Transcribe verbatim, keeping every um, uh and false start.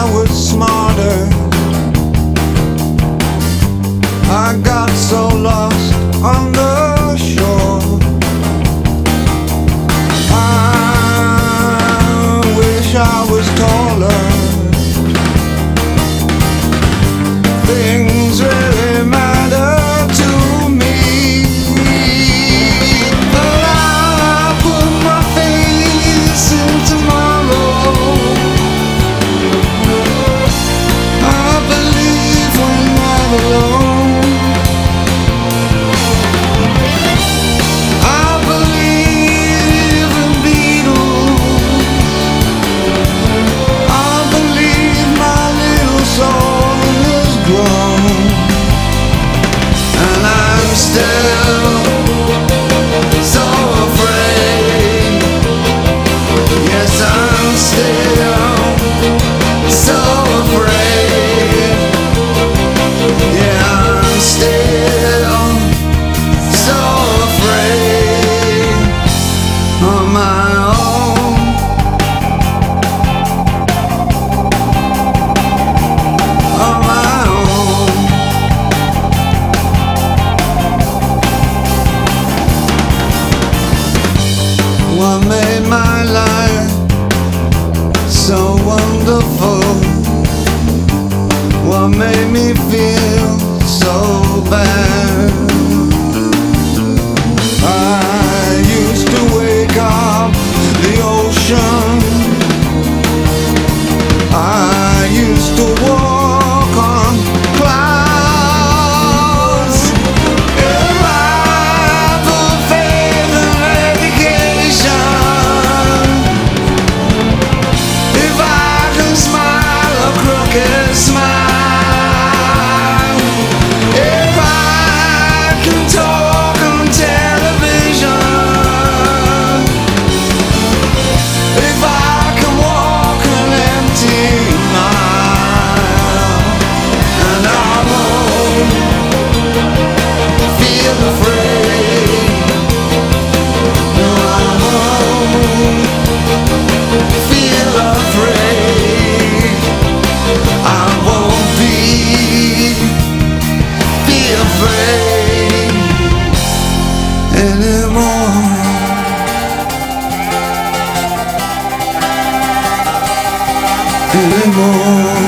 I was smarter. I got so lost on the shore. I wish I was taller. Things really matter to me. But I put my face in tomorrow. I believe when I'm alone. I believe in Beatles. I believe my little soul is grown. And I'm still so afraid. Yes, I'm still so afraid. Yeah, I'm still so afraid on my own. On my own. What made my life so wonderful? What made me feel so bad? I used to wake up the ocean. I used to walk on clouds. If I put faith in education, if I can smile a crooked smile, if I can talk on television, if I can walk an empty mile, and I won't feel afraid. No, I won't feel afraid. I won't be be afraid anymore. Anymore.